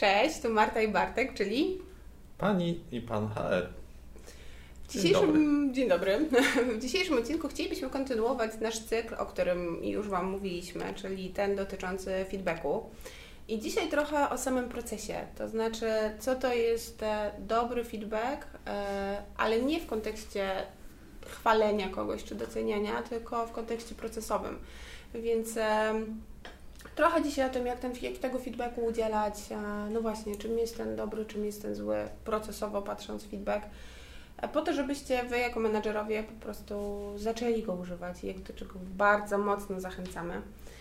Cześć, to Marta i Bartek, czyli Pani i pan HR. Dzień dobry. W dzisiejszym odcinku chcielibyśmy kontynuować nasz cykl, o którym już Wam mówiliśmy, czyli ten dotyczący feedbacku. I dzisiaj trochę o samym procesie, to znaczy co to jest dobry feedback, ale nie w kontekście chwalenia kogoś czy doceniania, tylko w kontekście procesowym. Więc trochę dzisiaj o tym, jak tego feedbacku udzielać, no właśnie, czym jest ten dobry, czym jest ten zły, procesowo patrząc feedback, po to, żebyście Wy jako menadżerowie po prostu zaczęli go używać i do czego bardzo mocno zachęcamy.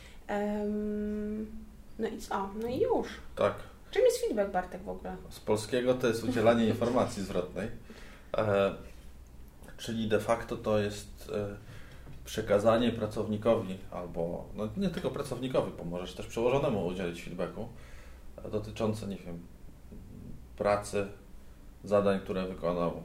No i co? No i już. Tak. Czym jest feedback, Bartek, w ogóle? Z polskiego to jest udzielanie informacji zwrotnej, czyli de facto to jest przekazanie pracownikowi albo, no nie tylko pracownikowi, bo możesz też przełożonemu udzielić feedbacku dotyczące, nie wiem, pracy, zadań, które wykonał,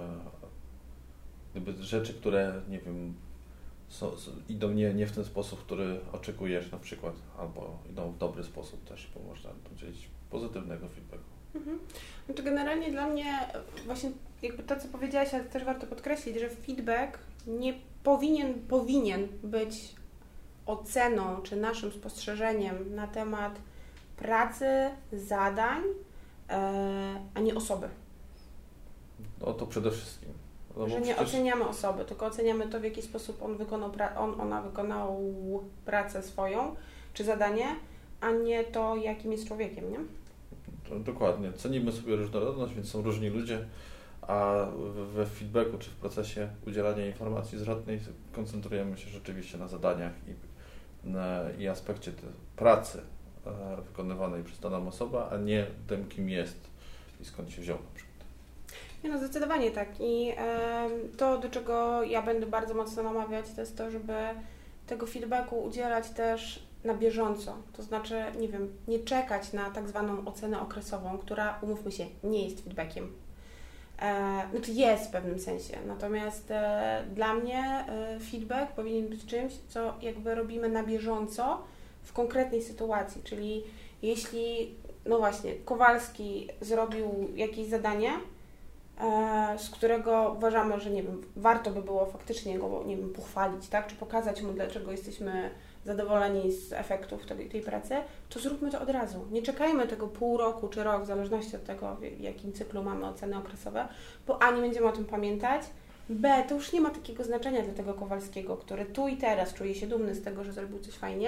gdyby rzeczy, które, nie wiem, idą nie w ten sposób, który oczekujesz na przykład, albo idą w dobry sposób też, bo można udzielić pozytywnego feedbacku. Znaczy generalnie dla mnie właśnie jakby to, co powiedziałaś, ale też warto podkreślić, że feedback nie powinien być oceną czy naszym spostrzeżeniem na temat pracy, zadań, a nie osoby. No to przede wszystkim. No że nie oceniamy osoby, tylko oceniamy to, w jaki sposób ona wykonał pracę swoją, czy zadanie, a nie to, jakim jest człowiekiem, nie? Dokładnie. Cenimy sobie różnorodność, więc są różni ludzie, a we feedbacku czy w procesie udzielania informacji zwrotnej koncentrujemy się rzeczywiście na zadaniach i aspekcie pracy wykonywanej przez daną osobę, a nie tym, kim jest i skąd się wziął na przykład. Nie, no zdecydowanie tak. I to, do czego ja będę bardzo mocno namawiać, to jest to, żeby tego feedbacku udzielać też na bieżąco. To znaczy, nie wiem, nie czekać na tak zwaną ocenę okresową, która, umówmy się, nie jest feedbackiem. Znaczy jest w pewnym sensie. Natomiast dla mnie feedback powinien być czymś, co jakby robimy na bieżąco w konkretnej sytuacji. Czyli jeśli, no właśnie, Kowalski zrobił jakieś zadanie, z którego uważamy, że nie wiem, warto by było faktycznie go, nie wiem, pochwalić, tak? Czy pokazać mu, dlaczego jesteśmy zadowoleni z efektów tej pracy, to zróbmy to od razu. Nie czekajmy tego pół roku czy rok, w zależności od tego, w jakim cyklu mamy oceny okresowe, bo A, nie będziemy o tym pamiętać, B, to już nie ma takiego znaczenia dla tego Kowalskiego, który tu i teraz czuje się dumny z tego, że zrobił coś fajnie,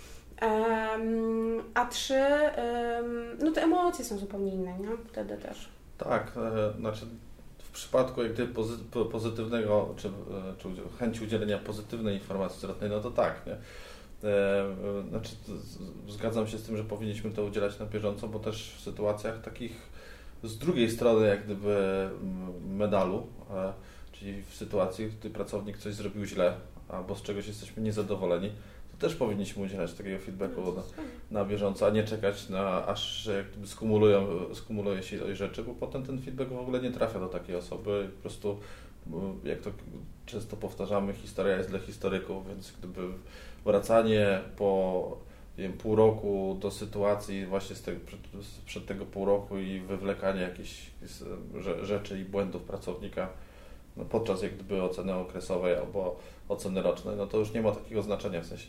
a 3, no te emocje są zupełnie inne, nie? Wtedy też. Tak, znaczy w przypadku jak gdyby pozytywnego, czy chęci udzielenia pozytywnej informacji zwrotnej, no to tak, nie? Znaczy zgadzam się z tym, że powinniśmy to udzielać na bieżąco, bo też w sytuacjach takich z drugiej strony jak gdyby medalu, czyli w sytuacji, gdy pracownik coś zrobił źle, albo z czegoś jesteśmy niezadowoleni, też powinniśmy udzielać takiego feedbacku na bieżąco, a nie czekać aż jak gdyby skumuluje się ilość rzeczy, bo potem ten feedback w ogóle nie trafia do takiej osoby. Po prostu, jak to często powtarzamy, historia jest dla historyków, więc gdyby wracanie po pół roku do sytuacji właśnie sprzed tego pół roku i wywlekanie jakichś rzeczy i błędów pracownika podczas jak gdyby oceny okresowej albo oceny rocznej, no to już nie ma takiego znaczenia, w sensie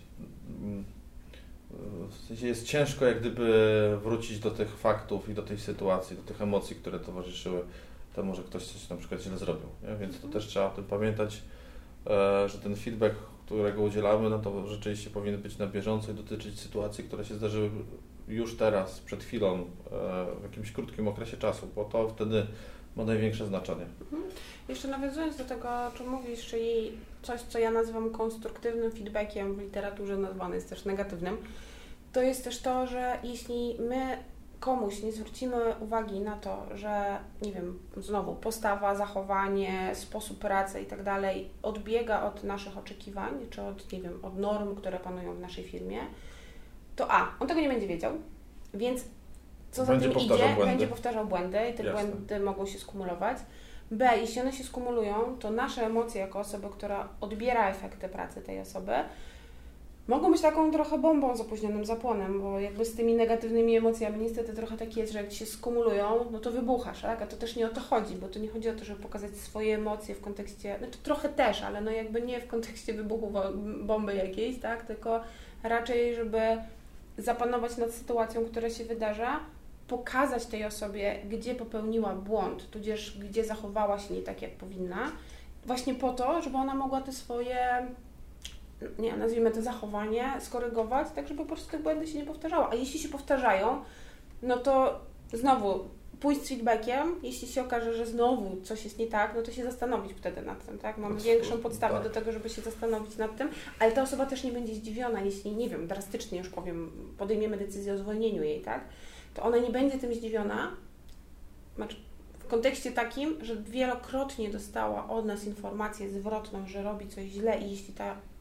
jest ciężko jak gdyby wrócić do tych faktów i do tej sytuacji, do tych emocji, które towarzyszyły temu, że ktoś coś na przykład źle zrobił, nie? Więc to też trzeba o tym pamiętać, że ten feedback, którego udzielamy, no to rzeczywiście powinien być na bieżąco i dotyczyć sytuacji, które się zdarzyły już teraz, przed chwilą, w jakimś krótkim okresie czasu, bo to wtedy ma największe znaczenie. Jeszcze nawiązując do tego, o czym mówisz, czyli coś, co ja nazywam konstruktywnym feedbackiem, w literaturze nazwany jest też negatywnym, to jest też to, że jeśli my komuś nie zwrócimy uwagi na to, że, nie wiem, znowu postawa, zachowanie, sposób pracy i tak dalej odbiega od naszych oczekiwań, czy od, nie wiem, od norm, które panują w naszej firmie, to on tego nie będzie wiedział, więc co za tym idzie, będzie powtarzał błędy i te błędy mogą się skumulować. B, jeśli one się skumulują, to nasze emocje jako osoby, która odbiera efekty pracy tej osoby, mogą być taką trochę bombą z opóźnionym zapłonem, bo jakby z tymi negatywnymi emocjami niestety trochę tak jest, że jak się skumulują, no to wybuchasz, tak? A to też nie o to chodzi, bo to nie chodzi o to, żeby pokazać swoje emocje w kontekście, znaczy trochę też, ale no jakby nie w kontekście wybuchu bomby jakiejś, tak? Tylko raczej, żeby zapanować nad sytuacją, która się wydarza, pokazać tej osobie, gdzie popełniła błąd, tudzież gdzie zachowała się nie tak, jak powinna, właśnie po to, żeby ona mogła te swoje, nie, nazwijmy to zachowanie, skorygować, tak żeby po prostu te błędy się nie powtarzały. A jeśli się powtarzają, no to znowu pójść z feedbackiem, jeśli się okaże, że znowu coś jest nie tak, no to się zastanowić wtedy nad tym, tak? Mamy większą podstawę do tego, żeby się zastanowić nad tym, ale ta osoba też nie będzie zdziwiona, jeśli, nie wiem, drastycznie już powiem, podejmiemy decyzję o zwolnieniu jej, tak? To ona nie będzie tym zdziwiona, znaczy w kontekście takim, że wielokrotnie dostała od nas informację zwrotną, że robi coś źle i jeśli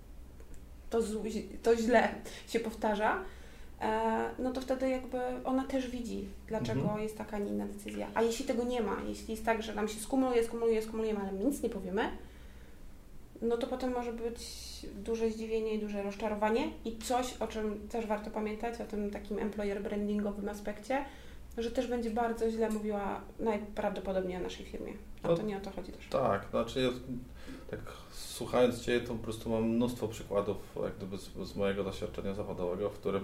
to źle się powtarza, no to wtedy jakby ona też widzi, dlaczego jest taka, a nie inna decyzja. A jeśli tego nie ma, jeśli jest tak, że nam się skumulujemy, ale my nic nie powiemy, no to potem może być duże zdziwienie i duże rozczarowanie i coś, o czym też warto pamiętać, o tym takim employer brandingowym aspekcie, że też będzie bardzo źle mówiła najprawdopodobniej o naszej firmie. A to nie o to chodzi też. Tak, znaczy tak słuchając Cię, to po prostu mam mnóstwo przykładów jak gdyby z mojego doświadczenia zawodowego, w którym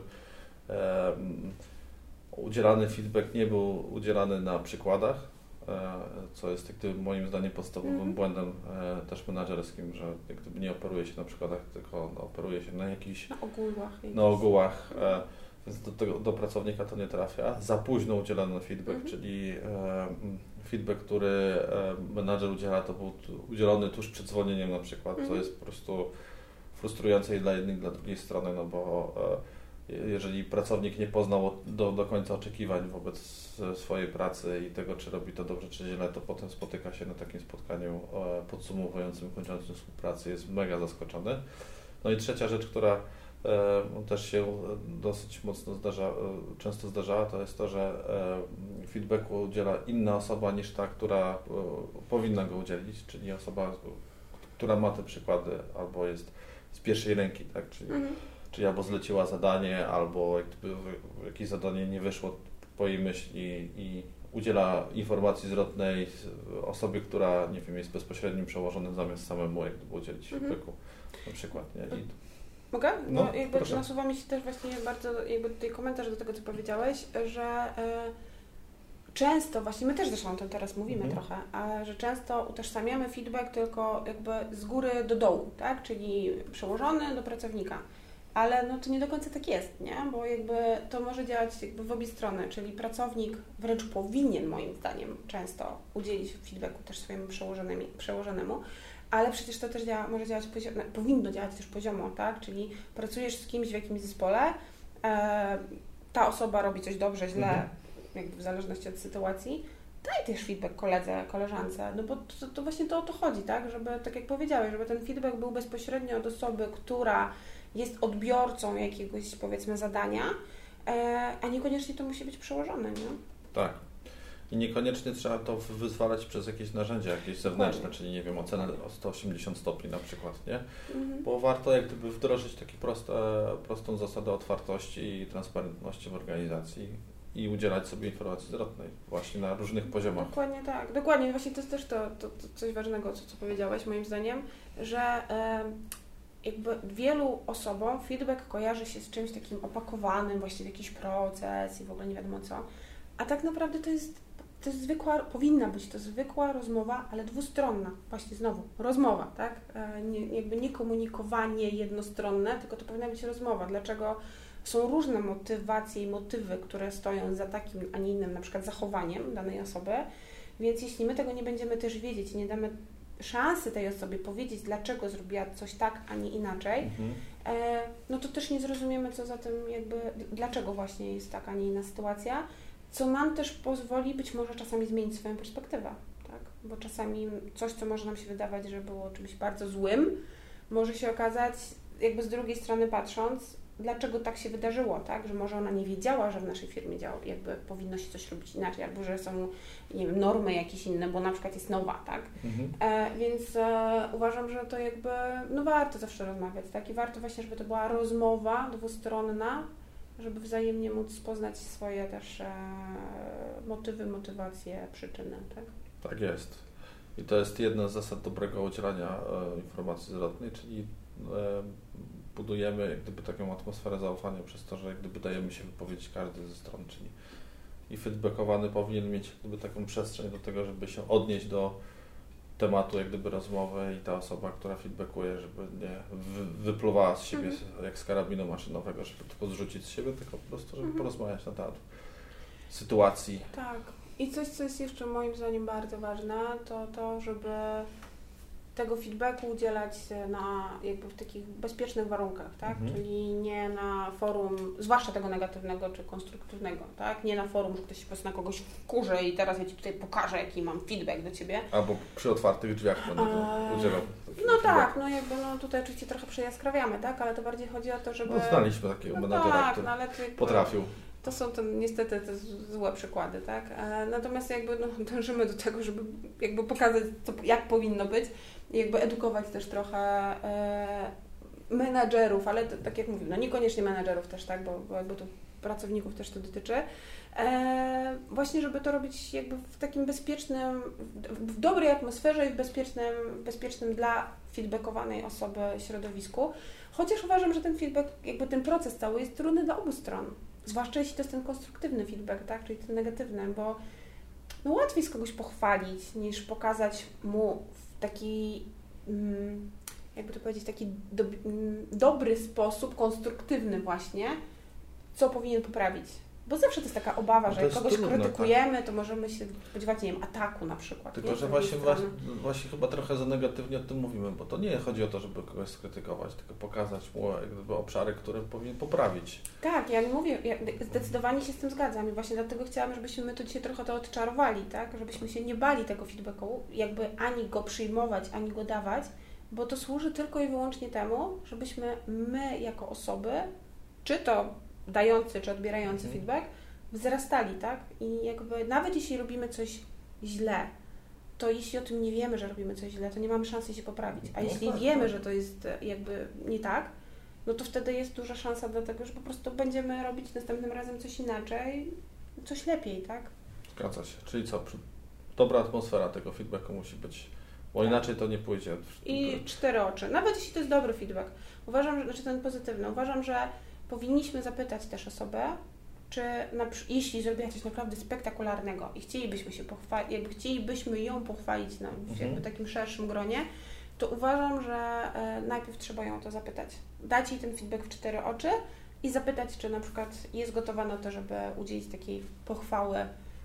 udzielany feedback nie był udzielany na przykładach, co jest jak gdyby moim zdaniem podstawowym błędem też menadżerskim, że jak gdyby nie operuje się na przykładach, tylko operuje się na jakichś... Na ogółach. Więc do pracownika to nie trafia. Za późno udzielano feedback, czyli feedback, który menadżer udziela, to był udzielony tuż przed zwolnieniem na przykład, co jest po prostu frustrujące i dla jednej, i dla drugiej strony, no bo jeżeli pracownik nie poznał do końca oczekiwań wobec swojej pracy i tego, czy robi to dobrze, czy źle, to potem spotyka się na takim spotkaniu podsumowującym, kończącym współpracę, jest mega zaskoczony. No i trzecia rzecz, która też się dosyć mocno często zdarzała, to jest to, że feedbacku udziela inna osoba niż ta, która powinna go udzielić, czyli osoba, która ma te przykłady albo jest z pierwszej ręki, tak? Czyli albo zleciła zadanie, albo jakieś zadanie nie wyszło po jej myśli i udziela informacji zwrotnej osobie, która, nie wiem, jest bezpośrednim przełożonym zamiast samemu jak gdyby udzielić feedbacku na przykład, nie? Mogę? No, jakby nasuwa mi się też właśnie bardzo jakby tutaj komentarz do tego, co powiedziałeś, że często, właśnie my też zresztą o tym teraz mówimy trochę, ale że często utożsamiamy feedback tylko jakby z góry do dołu, tak? Czyli przełożony do pracownika. Ale no to nie do końca tak jest, nie? Bo jakby to może działać jakby w obie strony, czyli pracownik wręcz powinien moim zdaniem często udzielić feedbacku też swojemu przełożonemu, ale przecież to też może działać powinno działać też poziomo, tak? Czyli pracujesz z kimś w jakimś zespole, ta osoba robi coś dobrze, źle, jakby w zależności od sytuacji, daj też feedback koledze, koleżance, no bo to właśnie to o to chodzi, tak? Żeby, tak jak powiedziałeś, żeby ten feedback był bezpośrednio od osoby, która jest odbiorcą jakiegoś, powiedzmy, zadania, a niekoniecznie to musi być przełożone, nie? Tak. I niekoniecznie trzeba to wyzwalać przez jakieś narzędzia, jakieś zewnętrzne, czyli nie wiem, ocenę o 180 stopni na przykład, nie? Bo warto jak gdyby wdrożyć taką prostą zasadę otwartości i transparentności w organizacji i udzielać sobie informacji zwrotnej właśnie na różnych poziomach. Dokładnie tak. Dokładnie. Właśnie to jest też to coś ważnego, co powiedziałeś moim zdaniem, że jakby wielu osobom feedback kojarzy się z czymś takim opakowanym, właśnie w jakiś proces i w ogóle nie wiadomo co. A tak naprawdę to jest powinna być to zwykła rozmowa, ale dwustronna. Właśnie znowu, rozmowa, tak? Nie komunikowanie jednostronne, tylko to powinna być rozmowa. Dlaczego są różne motywacje i motywy, które stoją za takim, a nie innym, na przykład zachowaniem danej osoby, więc jeśli my tego nie będziemy też wiedzieć i nie damy szansy tej osobie powiedzieć, dlaczego zrobiła coś tak, a nie inaczej, no to też nie zrozumiemy, co za tym jakby, dlaczego właśnie jest taka, a nie inna sytuacja, co nam też pozwoli być może czasami zmienić swoją perspektywę, tak? Bo czasami coś, co może nam się wydawać, że było czymś bardzo złym, może się okazać, jakby z drugiej strony patrząc, dlaczego tak się wydarzyło, tak? Że może ona nie wiedziała, że w naszej firmie jakby powinno się coś robić inaczej, albo że są, nie wiem, normy jakieś inne, bo na przykład jest nowa, tak? Więc uważam, że to jakby, no warto zawsze rozmawiać, tak? I warto właśnie, żeby to była rozmowa dwustronna, żeby wzajemnie móc poznać swoje też motywy, motywacje, przyczyny, tak? Tak jest. I to jest jedna z zasad dobrego udzielania informacji zwrotnej, czyli budujemy jak gdyby taką atmosferę zaufania przez to, że jak gdyby dajemy się wypowiedzieć każdy ze stron, czyli i feedbackowany powinien mieć jak gdyby taką przestrzeń do tego, żeby się odnieść do tematu jak gdyby rozmowy i ta osoba, która feedbackuje, żeby nie wypluwała z siebie jak z karabinu maszynowego, żeby tylko zrzucić z siebie, tylko po prostu, żeby porozmawiać na temat sytuacji. Tak. I coś, co jest jeszcze moim zdaniem bardzo ważne, to żeby tego feedbacku udzielać jakby w takich bezpiecznych warunkach, tak? Czyli nie na forum, zwłaszcza tego negatywnego czy konstruktywnego, tak? Nie na forum, że ktoś się po prostu na kogoś wkurzy i teraz ja Ci tutaj pokażę, jaki mam feedback do Ciebie. Albo przy otwartych drzwiach będę udzielał. No tak, no jakby tutaj oczywiście trochę przejaskrawiamy, tak? Ale to bardziej chodzi o to, żeby... No znaliśmy takiego menadżera, który potrafił. To są niestety te złe przykłady, tak? Natomiast jakby dążymy do tego, żeby jakby pokazać, jak powinno być, jakby edukować też trochę menadżerów, ale to, tak jak mówię, niekoniecznie menadżerów też, tak? Bo jakby tu pracowników też to dotyczy. Właśnie, żeby to robić jakby w takim bezpiecznym, w dobrej atmosferze i w bezpiecznym dla feedbackowanej osoby środowisku. Chociaż uważam, że ten feedback, jakby ten proces cały jest trudny dla obu stron. Zwłaszcza jeśli to jest ten konstruktywny feedback, tak? Czyli ten negatywny, bo łatwiej jest kogoś pochwalić, niż pokazać mu w taki, jakby to powiedzieć, taki dobry sposób, konstruktywny właśnie, co powinien poprawić. Bo zawsze to jest taka obawa, że jak kogoś krytykujemy, to możemy się spodziewać, nie wiem, ataku na przykład. Tylko, że właśnie chyba trochę za negatywnie o tym mówimy, bo to nie chodzi o to, żeby kogoś skrytykować, tylko pokazać mu jak gdyby obszary, które powinien poprawić. Tak, ja mówię, zdecydowanie się z tym zgadzam i właśnie dlatego chciałam, żebyśmy my tu dzisiaj trochę to odczarowali, tak? Żebyśmy się nie bali tego feedbacku, jakby ani go przyjmować, ani go dawać, bo to służy tylko i wyłącznie temu, żebyśmy my jako osoby, czy to dający czy odbierający feedback, wzrastali, tak? I jakby nawet jeśli robimy coś źle, to jeśli o tym nie wiemy, że robimy coś źle, to nie mamy szansy się poprawić. A jeśli wiemy, że to jest jakby nie tak, no to wtedy jest duża szansa do tego, że po prostu będziemy robić następnym razem coś inaczej, coś lepiej, tak? Zgadza się. Czyli co? Dobra atmosfera tego feedbacku musi być, bo inaczej to nie pójdzie. I 4 oczy. Nawet jeśli to jest dobry feedback. Uważam, że, znaczy ten pozytywny, uważam, że powinniśmy zapytać też osobę, czy jeśli zrobiła coś naprawdę spektakularnego i chcielibyśmy się pochwalić, jakby chcielibyśmy ją pochwalić w jakby takim szerszym gronie, to uważam, że najpierw trzeba ją o to zapytać. Dać jej ten feedback w 4 oczy i zapytać, czy na przykład jest gotowa na to, żeby udzielić takiej pochwały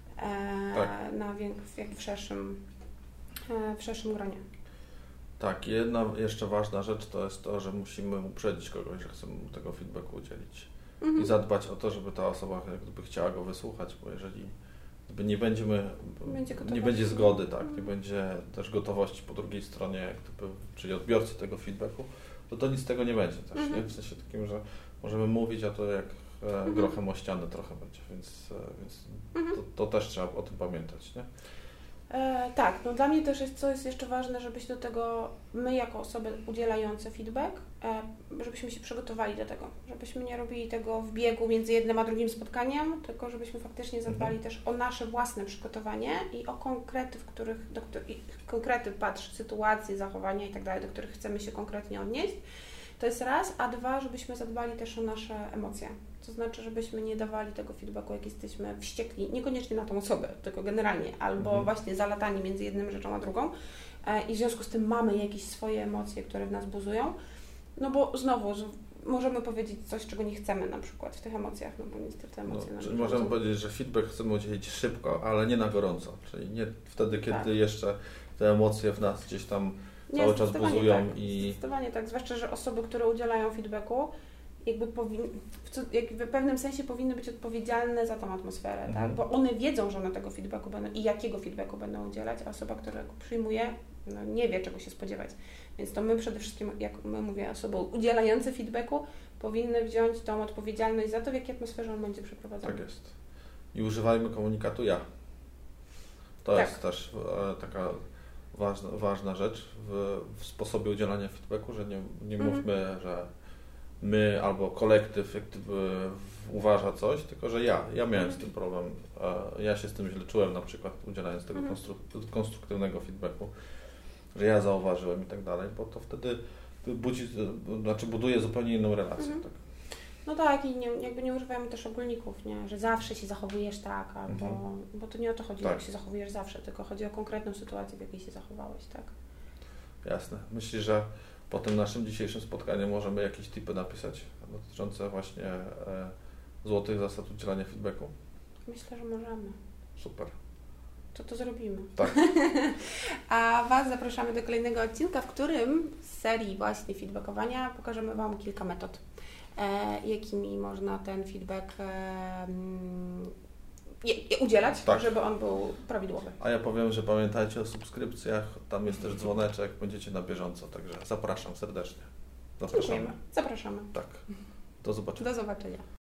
w szerszym gronie. Tak, jedna jeszcze ważna rzecz to jest to, że musimy uprzedzić kogoś, że chcemy mu tego feedbacku udzielić i zadbać o to, żeby ta osoba jakby chciała go wysłuchać, bo jeżeli nie będzie zgody, tak, nie będzie też gotowości po drugiej stronie, czyli odbiorcy tego feedbacku, to nic z tego nie będzie też, nie? W sensie takim, że możemy mówić, a to jak grochem o ścianę trochę będzie, więc to też trzeba o tym pamiętać, nie? Tak, no dla mnie też co jest jeszcze ważne, żebyśmy do tego, my jako osoby udzielające feedback, żebyśmy się przygotowali do tego, żebyśmy nie robili tego w biegu między jednym a drugim spotkaniem, tylko żebyśmy faktycznie zadbali też o nasze własne przygotowanie i o konkrety, sytuacje, zachowania i tak dalej, do których chcemy się konkretnie odnieść. To jest raz, a dwa, żebyśmy zadbali też o nasze emocje. To znaczy, żebyśmy nie dawali tego feedbacku, jak jesteśmy wściekli, niekoniecznie na tą osobę, tylko generalnie, albo właśnie zalatani między jedną rzeczą a drugą i w związku z tym mamy jakieś swoje emocje, które w nas buzują, no bo znowu możemy powiedzieć coś, czego nie chcemy na przykład w tych emocjach, no bo niestety emocje czyli możemy powiedzieć, że feedback chcemy udzielić szybko, ale nie na gorąco, czyli nie wtedy, kiedy jeszcze te emocje w nas gdzieś tam cały czas buzują tak, Zdecydowanie tak, zwłaszcza, że osoby, które udzielają feedbacku, jakby w pewnym sensie powinny być odpowiedzialne za tą atmosferę, tak? Bo one wiedzą, że one tego feedbacku będą i jakiego feedbacku będą udzielać, a osoba, która go przyjmuje, no nie wie, czego się spodziewać. Więc to my przede wszystkim, jak my mówię, osoby udzielające feedbacku, powinny wziąć tą odpowiedzialność za to, w jakiej atmosferze on będzie przeprowadzony. Tak jest. I używajmy komunikatu ja. To jest też taka ważna rzecz w sposobie udzielania feedbacku, że nie mówmy, że my albo kolektyw uważa coś, tylko że ja miałem z tym problem. Ja się z tym źle czułem, na przykład udzielając tego konstruktywnego feedbacku, że ja zauważyłem i tak dalej, bo to wtedy buduje zupełnie inną relację. Tak? No tak, i nie używajmy też ogólników, nie? Że zawsze się zachowujesz tak, albo, bo to nie o to chodzi, jak się zachowujesz zawsze, tylko chodzi o konkretną sytuację, w jakiej się zachowałeś, tak? Jasne. Myślisz, że po tym naszym dzisiejszym spotkaniu możemy jakieś tipy napisać dotyczące właśnie złotych zasad udzielania feedbacku? Myślę, że możemy. Super. To zrobimy. Tak. A Was zapraszamy do kolejnego odcinka, w którym z serii właśnie feedbackowania pokażemy Wam kilka metod, jakimi można ten feedback udzielać, żeby on był prawidłowy. A ja powiem, że pamiętajcie o subskrypcjach, tam jest też dzwoneczek, będziecie na bieżąco, także zapraszam serdecznie. Zapraszamy. Dziękujemy. Zapraszamy. Tak. Do zobaczenia. Do zobaczenia.